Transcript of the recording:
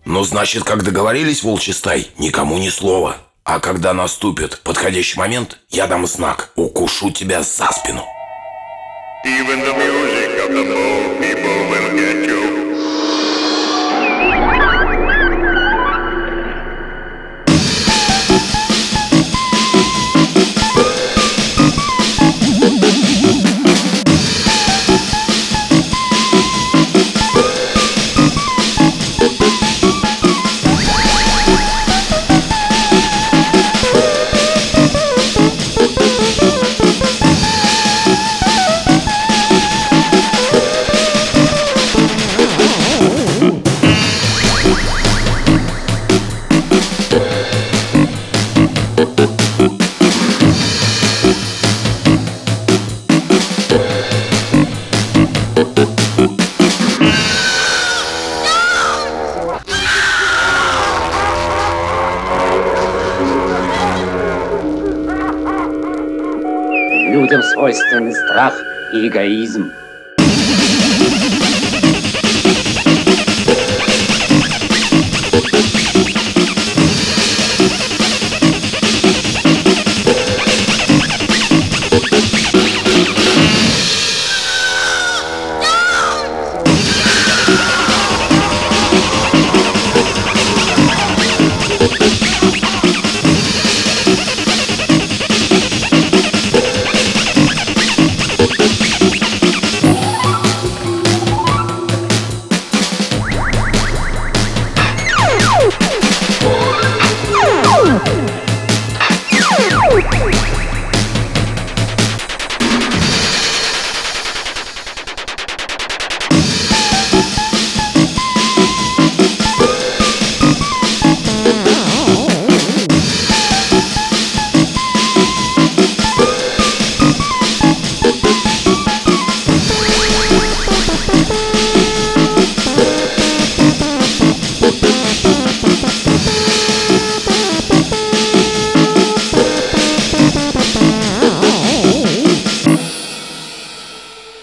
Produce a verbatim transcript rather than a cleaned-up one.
Ну, значит, как договорились, волчий стай, никому ни слова. А когда наступит подходящий момент, я дам знак. Укушу тебя за спину. Even the music of the mole people will get you. Людям свойственны страх и эгоизм.